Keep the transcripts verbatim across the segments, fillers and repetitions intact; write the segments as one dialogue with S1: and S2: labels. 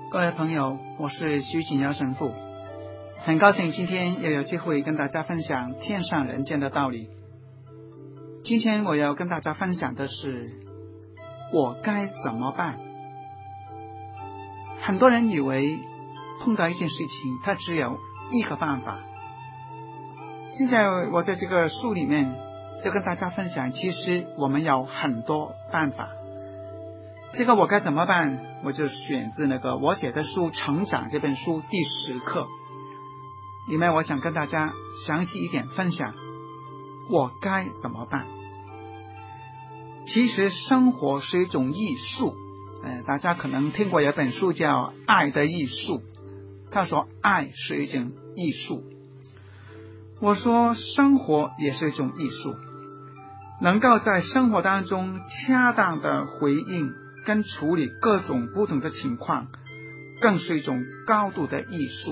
S1: 各位朋友，我是徐景尧神父，很高兴今天又有机会跟大家分享天上人间的道理。今天我要跟大家分享的是，我该怎么办？很多人以为碰到一件事情，它只有一个办法。现在我在这个书里面要跟大家分享，其实我们有很多办法。这个我该怎么办？我就选自那个我写的书《成长》这本书第十课里面，我想跟大家详细一点分享我该怎么办。其实生活是一种艺术，呃，大家可能听过有本书叫《爱的艺术》，他说爱是一种艺术，我说生活也是一种艺术，能够在生活当中恰当的回应跟处理各种不同的情况，更是一种高度的艺术。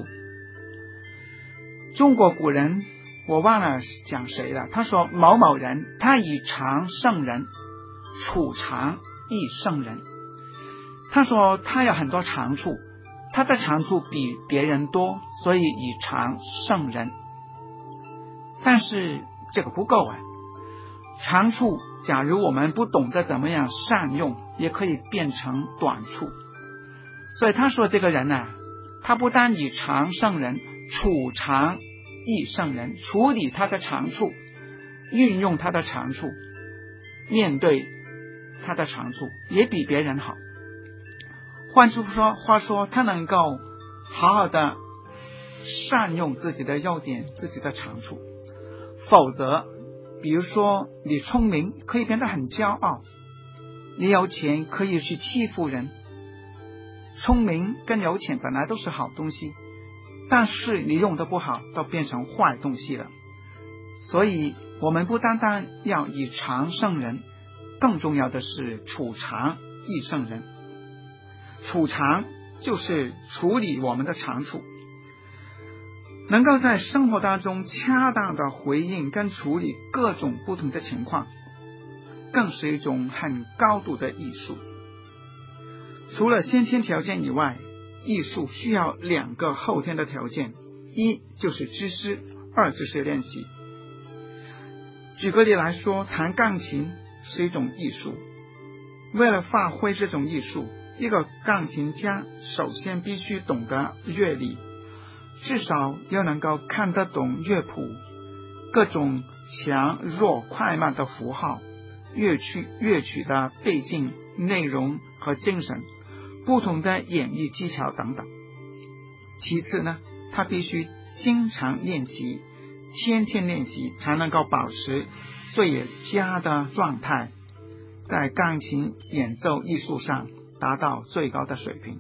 S1: 中国古人我忘了讲谁了，他说某某人他以长胜人，处长亦胜人。他说他有很多长处，他的长处比别人多，所以以长胜人。但是这个不够啊，长处假如我们不懂得怎么样善用，也可以变成短处。所以他说这个人啊，他不单以长胜人，处长亦胜人，处理他的长处，运用他的长处，面对他的长处也比别人好。换句说话说，他能够好好的善用自己的优点，自己的长处。否则比如说你聪明可以变得很骄傲，你有钱可以去欺负人。聪明跟有钱本来都是好东西，但是你用的不好都变成坏东西了。所以我们不单单要以长胜人，更重要的是处长亦胜人。处长就是处理我们的长处，能够在生活当中恰当的回应跟处理各种不同的情况，更是一种很高度的艺术。除了先天条件以外，艺术需要两个后天的条件，一就是知识，二就是练习。举个例来说，弹钢琴是一种艺术。为了发挥这种艺术，一个钢琴家首先必须懂得乐理，至少要能够看得懂乐谱，各种强弱快慢的符号，乐曲乐曲的背景、内容和精神，不同的演绎技巧等等。其次呢，他必须经常练习，天天练习，才能够保持最佳的状态，在钢琴演奏艺术上达到最高的水平。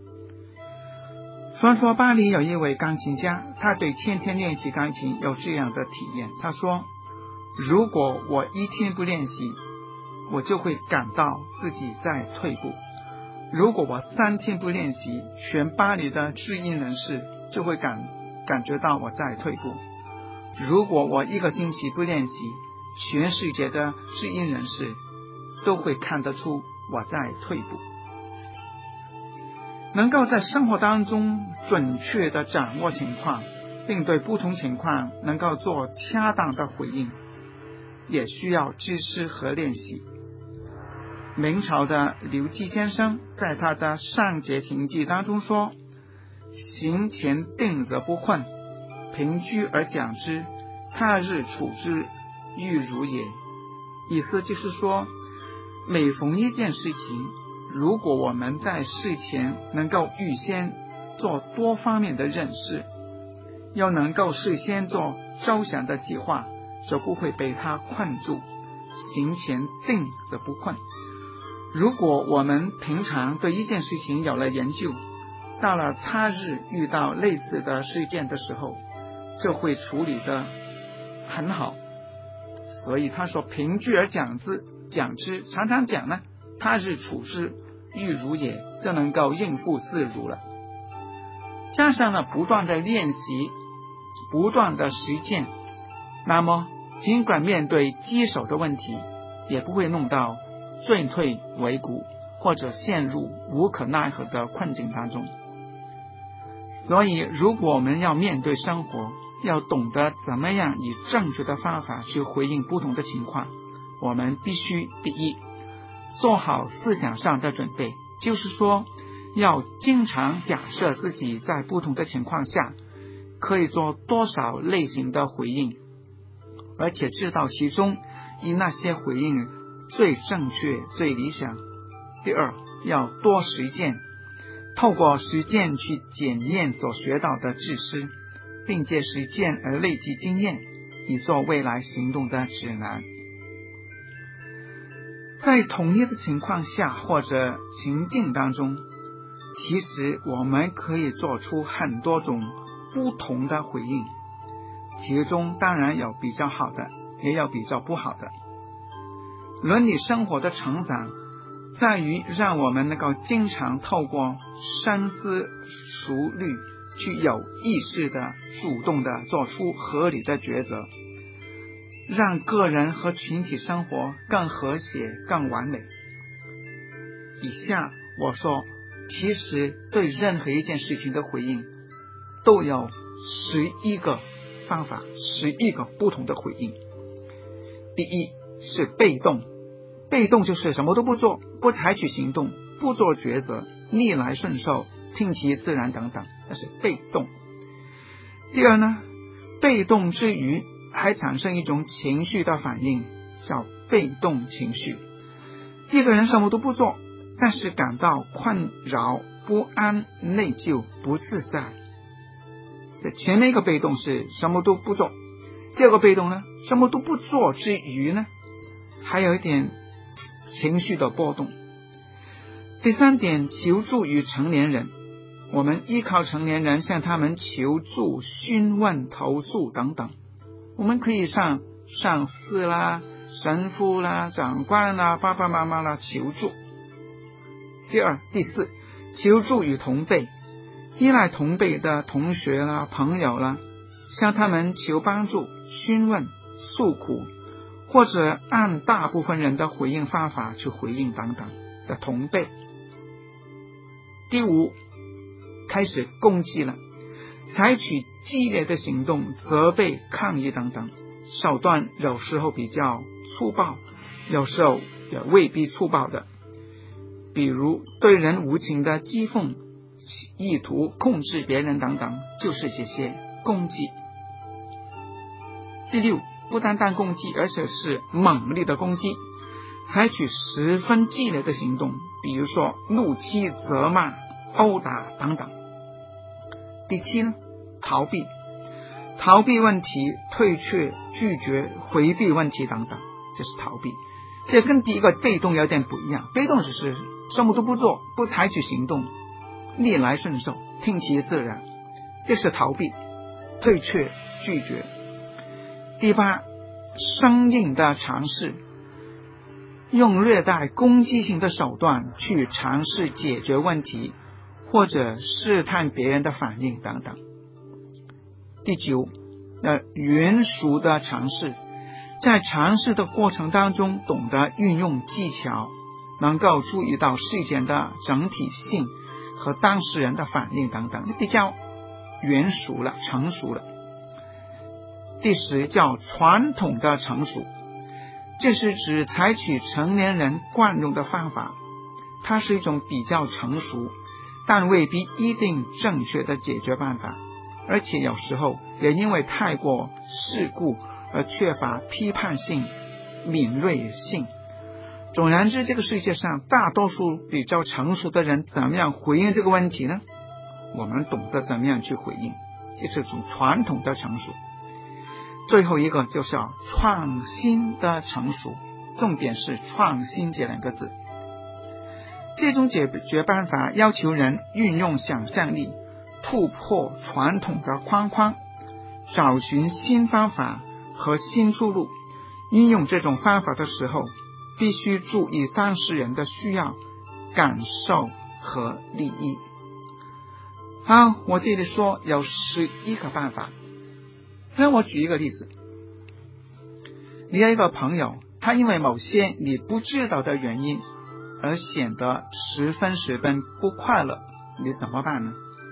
S1: 传说巴黎有一位钢琴家，他对天天练习钢琴有这样的体验。他说，如果我一天不练习，我就会感到自己在退步。如果我三天不练习，全巴黎的知音人士就会感感觉到我在退步。如果我一个星期不练习，全世界的知音人士都会看得出我在退步。能够在生活当中准确地掌握情况，并对不同情况能够做恰当的回应，也需要知识和练习。明朝的刘基先生在他的《上节亭记》当中说，行前定则不困，平居而讲之，他日处之，欲如也。意思就是说，每逢一件事情，如果我们在事前能够预先做多方面的认识，又能够事先做周详的计划，就不会被它困住。行前定则不困。如果我们平常对一件事情有了研究，到了他日遇到类似的事件的时候，就会处理得很好。所以他说，平居而讲之，讲之常常讲呢，他日处之，欲如也，就能够应付自如了。加上了不断的练习，不断的实践，那么尽管面对棘手的问题，也不会弄到进退维谷， 或者陷入无可奈何的困境当中。所以如果我们要面对生活，要懂得怎么样以正确的方法去回应不同的情况，我们必须第一，做好思想上的准备，就是说要经常假设自己在不同的情况下可以做多少类型的回应，而且知道其中以那些回应最正确最理想。第二，要多实践，透过实践去检验所学到的知识，并借实践而累积经验，以做未来行动的指南。在同一的情况下或者情境当中，其实我们可以做出很多种不同的回应，其中当然有比较好的，也有比较不好的。伦理生活的成长在于让我们能够经常透过深思熟虑，去有意识的主动的做出合理的抉择，让个人和群体生活更和谐更完美。以下我说，其实对任何一件事情的回应都有十一个方法，十一个不同的回应。第一是被动，被动就是什么都不做，不采取行动，不做抉择，逆来顺受，听其自然等等，那是被动。第二呢，被动之余还产生一种情绪的反应，叫被动情绪。一个人什么都不做，但是感到困扰、不安、内疚、不自在。这前面一个被动是什么都不做，第二个被动呢，什么都不做之余呢，还有一点情绪的波动。第三点，求助于成年人，我们依靠成年人向他们求助、询问、投诉等等。我们可以向上司啦、神父啦、长官啦、爸爸妈妈啦求助。第二、第四，求助于同辈，依赖同辈的同学啦、朋友啦，向他们求帮助、询问、诉苦，或者按大部分人的回应方法去回应等等的同辈。第五，开始攻击了，采取激烈的行动，责备、抗议等等，手段有时候比较粗暴，有时候也未必粗暴的，比如对人无情的讥讽，意图控制别人等等，就是这些攻击。第六，不单单攻击，而且是猛烈的攻击，采取十分激烈的行动，比如说怒气、责骂、殴打等等。第七呢，逃避，逃避问题、退却、拒绝、回避问题等等，这是逃避。这跟第一个被动有点不一样，被动只是什么都不做，不采取行动，逆来顺受，听其自然，这是逃避、退却、拒绝。第八，生硬的尝试，用略带攻击性的手段去尝试解决问题，或者试探别人的反应等等。第九，呃，圆熟的尝试，在尝试的过程当中懂得运用技巧，能够注意到事件的整体性和当事人的反应等等，比较圆熟了，成熟了。第十，叫传统的成熟，这是指采取成年人惯用的方法，它是一种比较成熟但未必一定正确的解决办法，而且有时候也因为太过世故而缺乏批判性、敏锐性。总而言之，这个世界上大多数比较成熟的人怎么样回应这个问题呢？我们懂得怎么样去回应，这是种传统的成熟。最后一个就是要创新的成熟，重点是创新这两个字。这种解决办法要求人运用想象力，突破传统的框框，找寻新方法和新出路。运用这种方法的时候，必须注意当事人的需要、感受和利益。好，我这里说有十一个办法。那我举一个例子，你有一个朋友，他因为某些你不知道的原因而显得十分十分不快乐，你怎么办呢？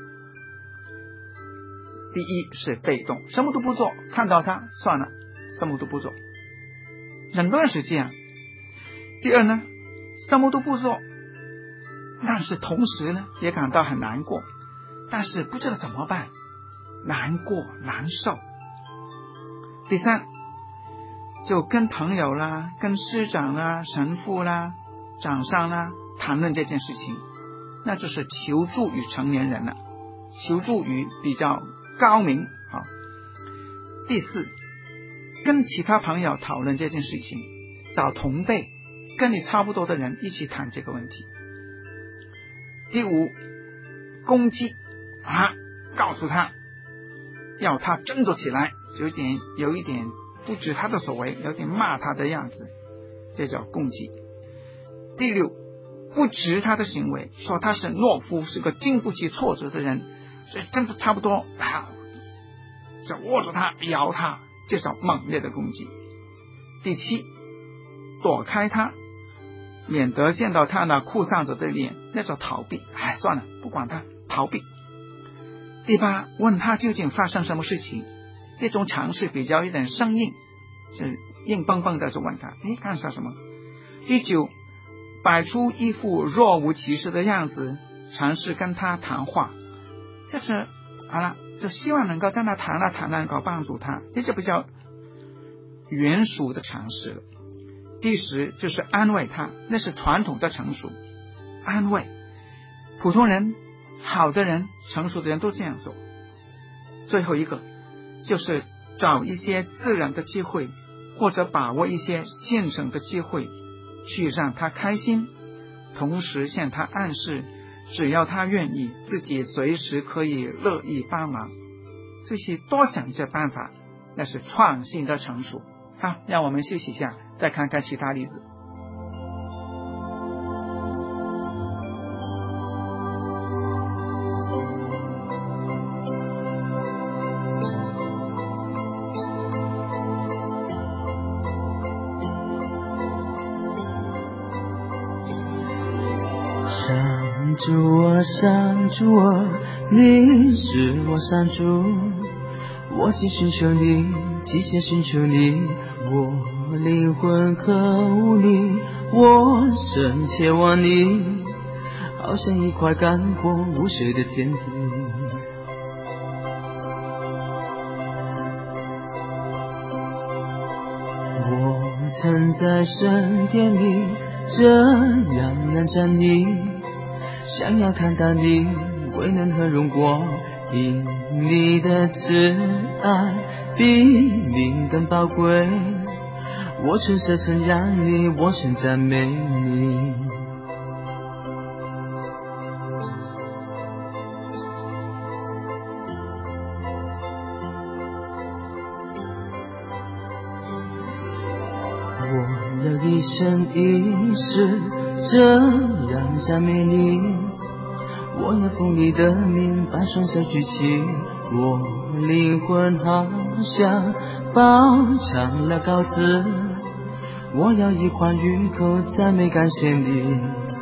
S1: 第一是被动，什么都不做，看到他算了，什么都不做，很多人是这样。第二呢，什么都不做，但是同时呢也感到很难过，但是不知道怎么办，难过难受。第三，就跟朋友啦，跟师长啦，神父啦，长上啦谈论这件事情，那就是求助于成年人了，求助于比较高明。好，第四，跟其他朋友讨论这件事情，找同辈跟你差不多的人一起谈这个问题。第五，攻击啊，告诉他，要他振作起来，有一点有一点不知他的所为，有点骂他的样子，这叫攻击。第六，不值他的行为，说他是懦夫，是个经不起挫折的人，所以真的差不多啊，就握住他摇他，这叫猛烈的攻击。第七，躲开他，免得见到他那哭丧着的脸，那叫逃避，哎，算了，不管他，逃避。第八，问他究竟发生什么事情，这种尝试比较有点生硬，就是硬邦邦的就问他，哎，干啥什么？第九，摆出一副若无其事的样子，尝试跟他谈话，就是好了，就希望能够跟他谈了谈，能够帮助他，这就比较圆熟的尝试了。第十，就是安慰他，那是传统的成熟，安慰，普通人、好的人、成熟的人都这样做。最后一个就是找一些自然的机会，或者把握一些现成的机会，去让他开心，同时向他暗示，只要他愿意，自己随时可以乐意帮忙。这些多想一些办法，那是创新的成熟。好，让我们休息一下，再看看其他例子。
S2: 上主啊，上主啊，你是我上主，我既寻求你，急切寻求你，我灵魂渴慕你，我深切望你，好像一块干涸无水的田地。我曾在圣殿里这样难站立，想要看到你未能和荣光，因你的慈爱比命更宝贵，我曾舍曾让你，我曾赞美你。我要一生一世这样赞美你，我要奉你的名把双手举起，我灵魂好像饱尝了膏子，我要一块鱼口赞美感谢你。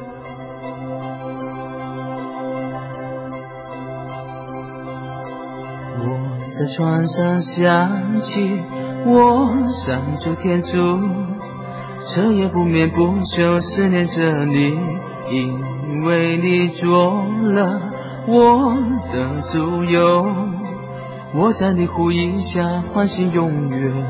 S2: 我在床上想起我上主天主，彻夜不眠不休思念着你，因为你做了我的主佑，我在你呼应下欢喜永远。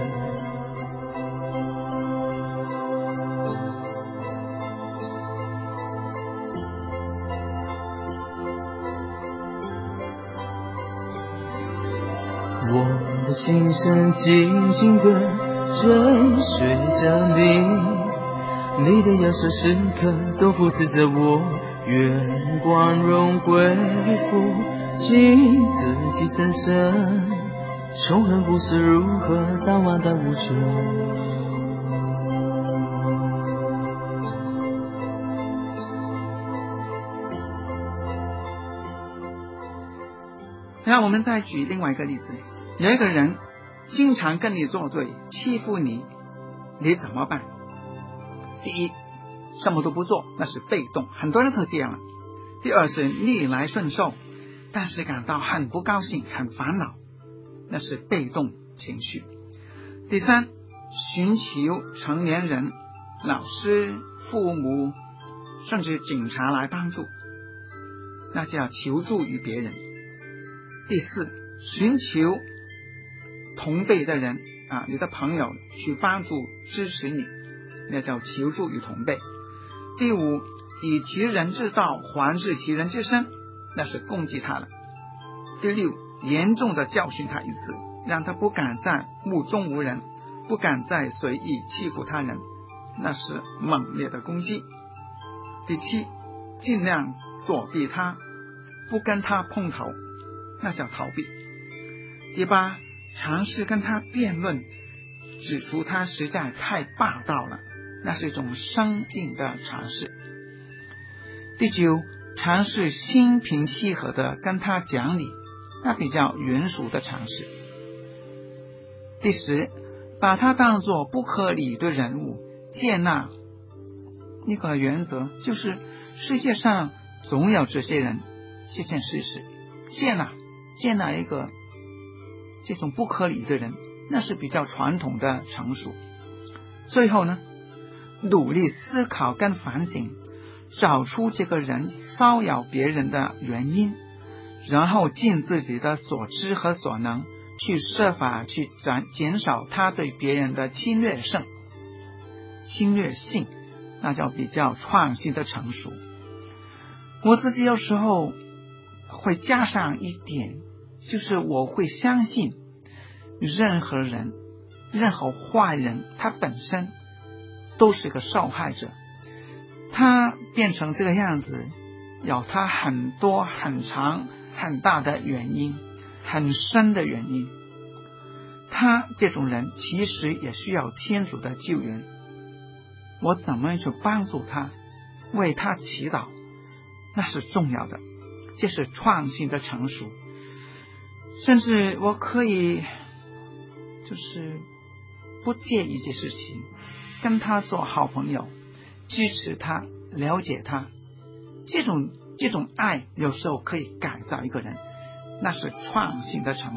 S2: 我的心声紧紧地追随着你，你的右手时刻都扶持着我，愿光荣归复尽自己深深，仇恨不是如何到万代无穷。
S1: 那我们再举另外一个例子，有一个人经常跟你作对，欺负你，你怎么办？第一， 什么都不做，那是被动，很多人都这样了。第二是逆来顺受，但是感到很不高兴很烦恼，那是被动情绪。第三，寻求成年人、老师、父母甚至警察来帮助，那叫求助于别人。第四，寻求同辈的人啊，你的朋友去帮助支持你，那叫求助于同辈。第五，以其人之道还治其人之身，那是攻击他了。第六，严重的教训他一次，让他不敢再目中无人，不敢再随意欺负他人，那是猛烈的攻击。第七，尽量躲避他，不跟他碰头，那叫逃避。第八，尝试跟他辩论，指出他实在太霸道了，那是一种生硬的尝试。第九，尝试心平气和的跟他讲理，那比较圆熟的尝试。第十，把他当作不可理的人物，接纳一个原则，就是世界上总有这些人，这件事实，接纳接纳一个这种不可理的人，那是比较传统的成熟。最后呢，努力思考跟反省，找出这个人骚扰别人的原因，然后尽自己的所知和所能去设法去减少他对别人的侵略性侵略性，那叫比较创新的成熟。我自己有时候会加上一点，就是我会相信任何人任何坏人他本身都是个受害者，他变成这个样子有他很多很长很大的原因，很深的原因。他这种人其实也需要天主的救援，我怎么去帮助他，为他祈祷，那是重要的，这是创新的成熟。甚至我可以就是不介意这事情，跟他做好朋友，支持他，了解他，这种这种爱有时候可以改造一个人，那是创新的成熟。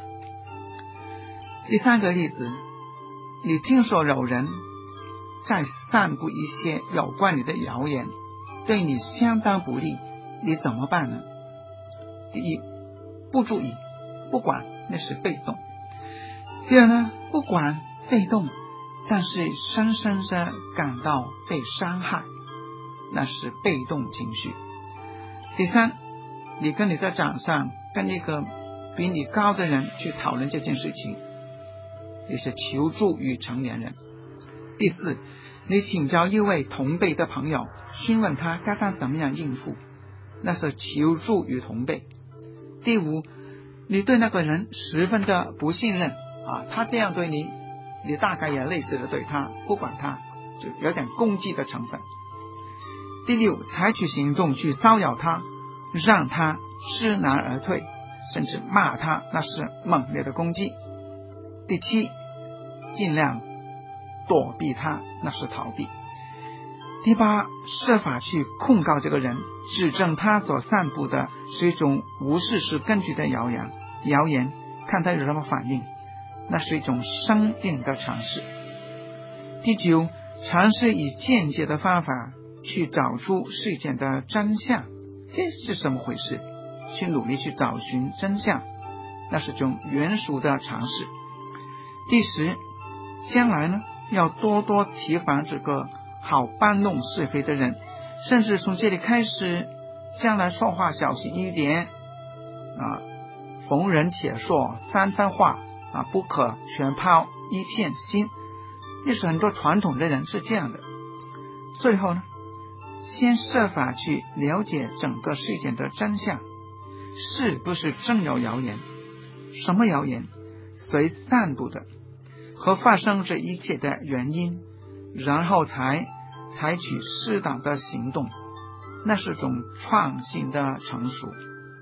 S1: 第三个例子，你听说有人在散布一些有关你的谣言，对你相当不利，你怎么办呢？第一，不注意不管，那是被动。第二呢，不管被动，但是深深的感到被伤害，那是被动情绪。第三，你跟你的长上跟一个比你高的人去讨论这件事情，也是求助于成年人。第四，你请教一位同辈的朋友，询问他该该怎么样应付，那是求助于同辈。第五，你对那个人十分的不信任啊，他这样对你，你大概也类似的对他，不管他，就有点攻击的成分。第六，采取行动去骚扰他，让他知难而退，甚至骂他，那是猛烈的攻击。第七，尽量躲避他，那是逃避。第八，设法去控告这个人，指证他所散布的是一种无事实根据的谣言，谣言看他有什么反应，那是一种生硬的尝试。第九，尝试以间接的方法去找出事件的真相，这是什么回事，去努力去找寻真相，那是种圆熟的尝试。第十，将来呢，要多多提防这个好搬弄是非的人，甚至从这里开始，将来说话小心一点啊，逢人且说三番话啊，不可全抛一片心。也是很多传统的人是这样的。最后呢，先设法去了解整个事件的真相，是不是真有谣言，什么谣言，谁散布的，和发生这一切的原因，然后才采取适当的行动，那是种创新的成熟。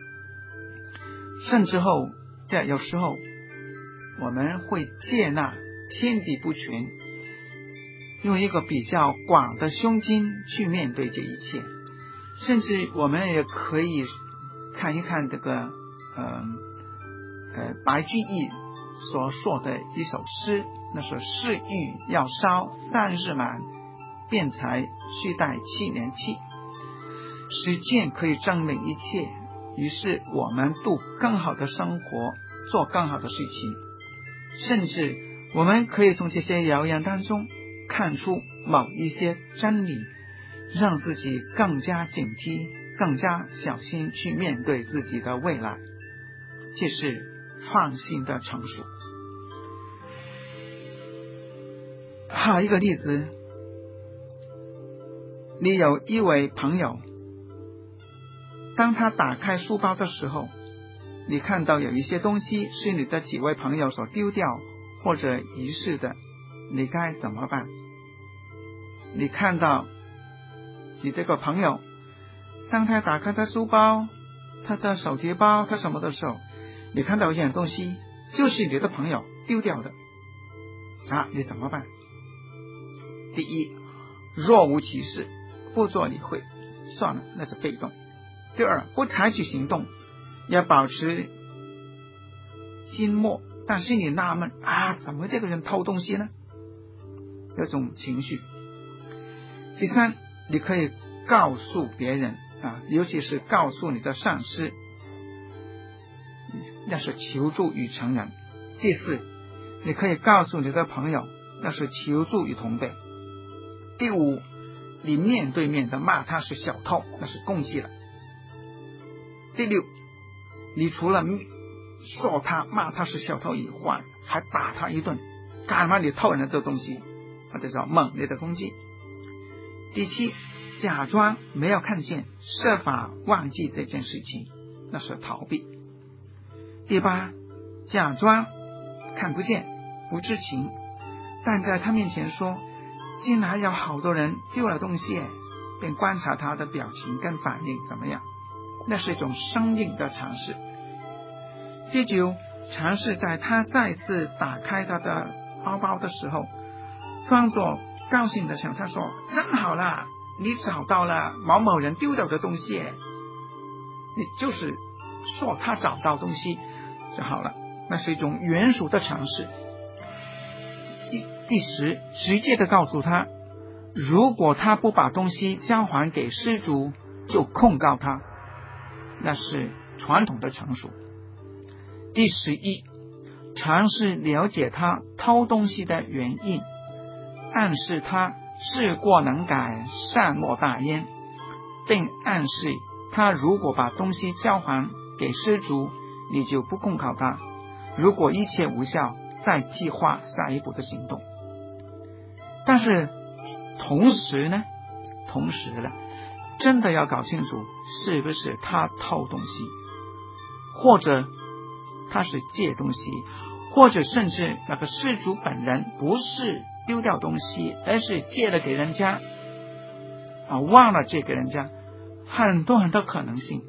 S1: 甚至后对，有时候我们会接纳天地不全， 用一个比较广的胸襟去面对这一切。甚至我们也可以看一看这个呃呃白居易所说的一首诗，那是是欲要烧三日满，辩才须待七年期。实践可以证明一切，于是我们度更好的生活，做更好的事情。甚至我们可以从这些谣言当中看出某一些真理，让自己更加警惕，更加小心去面对自己的未来。这是创新的成熟。还有一个例子，你有一位朋友，当他打开书包的时候，你看到有一些东西是你的几位朋友所丢掉或者遗失的，你该怎么办？你看到你这个朋友，当他打开他书包，他的手提包，他什么的时候，你看到一件东西就是你的朋友丢掉的，啊，你怎么办？第一，若无其事，不做理会，算了，那是被动。第二，不采取行动，要保持静默，但是你纳闷啊，怎么这个人偷东西呢？有种情绪。第三，你可以告诉别人啊，尤其是告诉你的上司，那是求助于成人。第四，你可以告诉你的朋友，那是求助于同辈。第五，你面对面的骂他是小偷，那是攻击了。第六，你除了说他骂他是小偷以外，还打他一顿，干嘛你偷人的东西，或者叫猛烈的攻击。第七，假装没有看见，设法忘记这件事情，那是逃避。第八，假装看不见不知情，但在他面前说竟然有好多人丢了东西，并观察他的表情跟反应怎么样，那是一种生硬的尝试。第九，尝试在他再次打开他的包包的时候，装作高兴的向他说，真好啦，你找到了某某人丢掉的东西，你就是说他找到东西就好了，那是一种圆熟的尝试。第十，直接的告诉他，如果他不把东西交还给失主，就控告他，那是传统的成熟。第十一，尝试了解他偷东西的原因，暗示他事过能改，善莫大焉，并暗示他如果把东西交还给失主，你就不控告他，如果一切无效，再计划下一步的行动。但是同时呢，同时呢，真的要搞清楚是不是他偷东西，或者他是借东西，或者甚至那个失主本人不是丢掉东西，而是借了给人家啊，忘了借给人家，很多很多可能性。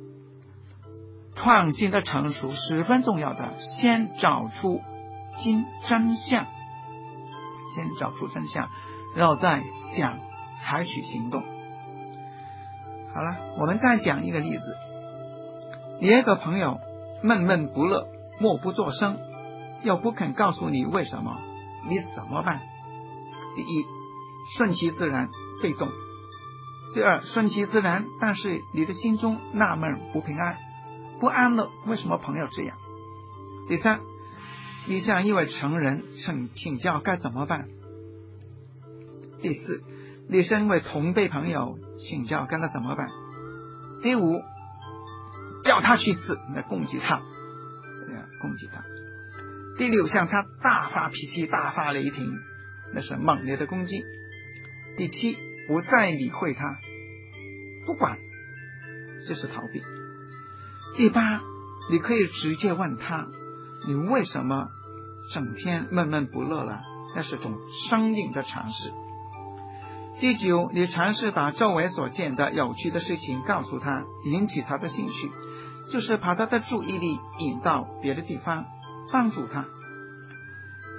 S1: 创新的成熟十分重要的，先找出真真相，先找出真相，然后再想采取行动。好了，我们再讲一个例子。你有一个朋友闷闷不乐，默不作声，又不肯告诉你为什么，你怎么办？第一，顺其自然，被动。第二，顺其自然，但是你的心中纳闷不平安，不安乐，为什么朋友这样？第三，你向一位成人请请教该怎么办？第四，你向一位同辈朋友请教该怎么办？第五，叫他去死，那攻击他，攻击他。第六，向他大发脾气，大发雷霆，那是猛烈的攻击。第七，不再理会他，不管，这是逃避。第八，你可以直接问他，你为什么整天闷闷不乐了？那是种生硬的尝试。第九，你尝试把周围所见的有趣的事情告诉他，引起他的兴趣，就是把他的注意力引到别的地方，帮助他。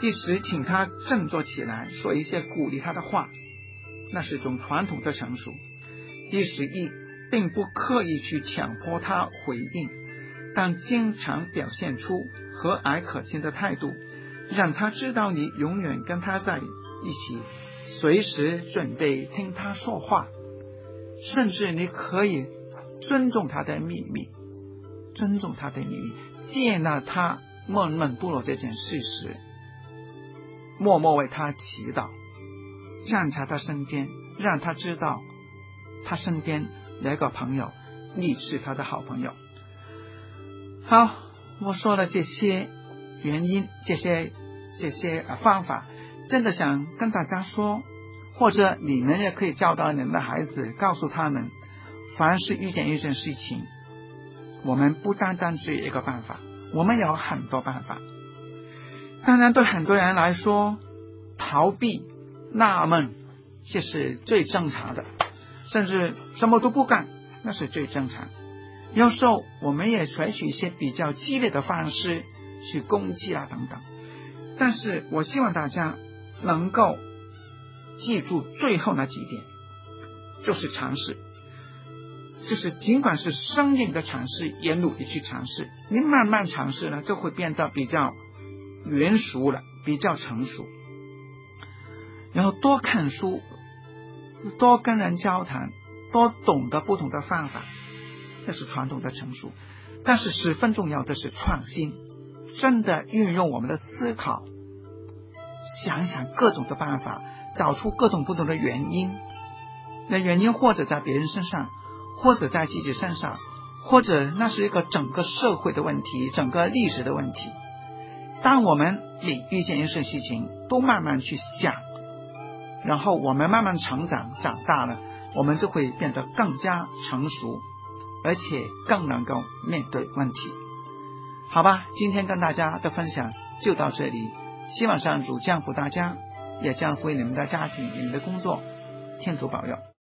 S1: 第十，请他振作起来，说一些鼓励他的话，那是一种传统的成熟。第十一，并不刻意去强迫他回应，但经常表现出和蔼可亲的态度，让他知道你永远跟他在一起，随时准备听他说话，甚至你可以尊重他的秘密，尊重他的秘密，接纳他闷闷不乐这件事实，默默为他祈祷，站在他身边，让他知道他身边有一个朋友，你是他的好朋友。好，我说了这些原因，这些这些方法，真的想跟大家说，或者你们也可以教导你们的孩子，告诉他们，凡是遇见一件事情，我们不单单只有一个办法，我们有很多办法。当然对很多人来说，逃避纳闷这是最正常的，甚至什么都不干，那是最正常。有时候我们也采取一些比较激烈的方式去攻击啊等等，但是我希望大家能够记住最后那几点，就是尝试，就是尽管是生硬的尝试，也努力去尝试，你慢慢尝试呢，就会变得比较圆熟了，比较成熟。然后多看书，多跟人交谈，多懂得不同的方法，这是传统的成熟。但是十分重要的是创新，真的运用我们的思考，想想各种的办法，找出各种不同的原因。那原因或者在别人身上，或者在自己身上，或者那是一个整个社会的问题，整个历史的问题。当我们每遇见一件事情都慢慢去想，然后我们慢慢成长，长大了，我们就会变得更加成熟，而且更能够面对问题。好吧，今天跟大家的分享就到这里，希望上主降福大家，也降福你们的家庭，你们的工作，天主保佑。